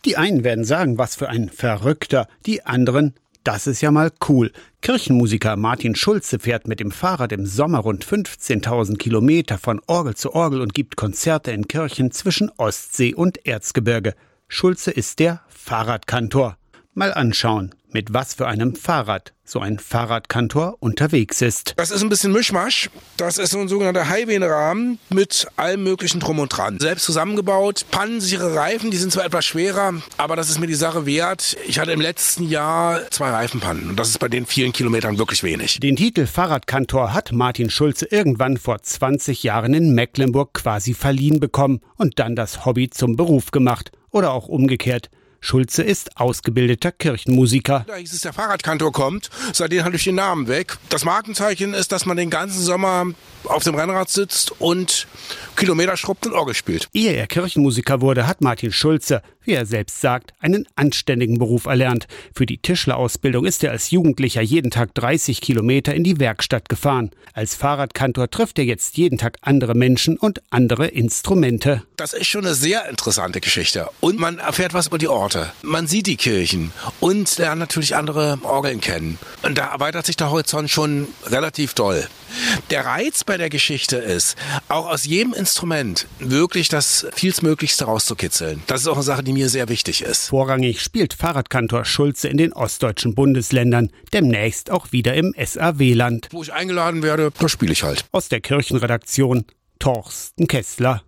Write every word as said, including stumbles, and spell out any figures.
Die einen werden sagen, was für ein Verrückter, die anderen, das ist ja mal cool. Kirchenmusiker Martin Schulze fährt mit dem Fahrrad im Sommer rund fünfzehntausend Kilometer von Orgel zu Orgel und gibt Konzerte in Kirchen zwischen Ostsee und Erzgebirge. Schulze ist der Fahrradkantor. Mal anschauen, mit was für einem Fahrrad so ein Fahrradkantor unterwegs ist. Das ist ein bisschen Mischmasch. Das ist so ein sogenannter Highway-Rahmen mit allem möglichen Drum und Dran. Selbst zusammengebaut, pannensichere Reifen, die sind zwar etwas schwerer, aber das ist mir die Sache wert. Ich hatte im letzten Jahr zwei Reifenpannen und das ist bei den vielen Kilometern wirklich wenig. Den Titel Fahrradkantor hat Martin Schulze irgendwann vor zwanzig Jahren in Mecklenburg quasi verliehen bekommen und dann das Hobby zum Beruf gemacht. Oder auch umgekehrt. Schulze ist ausgebildeter Kirchenmusiker. Da hieß es, der Fahrradkantor kommt, seitdem hatte ich den Namen weg. Das Markenzeichen ist, dass man den ganzen Sommer auf dem Rennrad sitzt und Kilometer schrubbt und Orgel spielt. Ehe er Kirchenmusiker wurde, hat Martin Schulze, wie er selbst sagt, einen anständigen Beruf erlernt. Für die Tischlerausbildung ist er als Jugendlicher jeden Tag dreißig Kilometer in die Werkstatt gefahren. Als Fahrradkantor trifft er jetzt jeden Tag andere Menschen und andere Instrumente. Das ist schon eine sehr interessante Geschichte. Und man erfährt was über die Orte. Man sieht die Kirchen und lernt natürlich andere Orgeln kennen. Und da erweitert sich der Horizont schon relativ doll. Der Reiz bei der Geschichte ist, auch aus jedem Instrument wirklich das Vielstmöglichste rauszukitzeln. Das ist auch eine Sache, die mir sehr wichtig ist. Vorrangig spielt Fahrradkantor Schulze in den ostdeutschen Bundesländern, demnächst auch wieder im S A W-Land. Wo ich eingeladen werde, da spiele ich halt. Aus der Kirchenredaktion Torsten Kessler.